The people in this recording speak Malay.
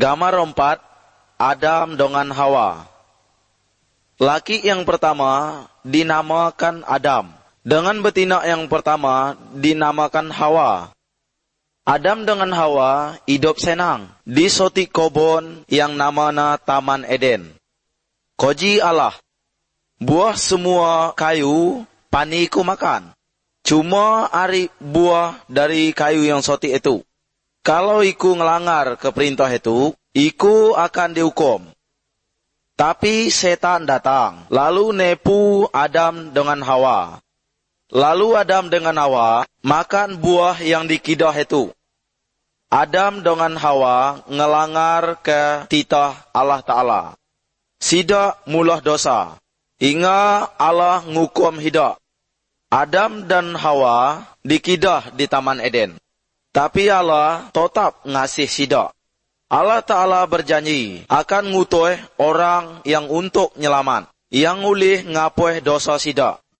Gambar 4, Adam dengan Hawa. Laki yang pertama dinamakan Adam. Dengan betina yang pertama dinamakan Hawa. Adam dengan Hawa hidup senang di suatu kebun yang namanya Taman Eden. Koji Allah, buah semua kayu paniku makan. Cuma ari buah dari kayu yang suatu itu. Kalau iku ngelanggar ke perintah itu, iku akan dihukum. Tapi setan datang, lalu nepu Adam dengan Hawa. Lalu Adam dengan Hawa makan buah yang dikidah itu. Adam dengan Hawa ngelanggar ke titah Allah Ta'ala. Sidak mulah dosa, hingga Allah ngukum hidak. Adam dan Hawa dikidah di Taman Eden. Tapi Allah tetap ngasih sidak. Allah Ta'ala berjanji akan ngutuh orang yang untuk nyelamat, yang ulih ngapuh dosa sidak.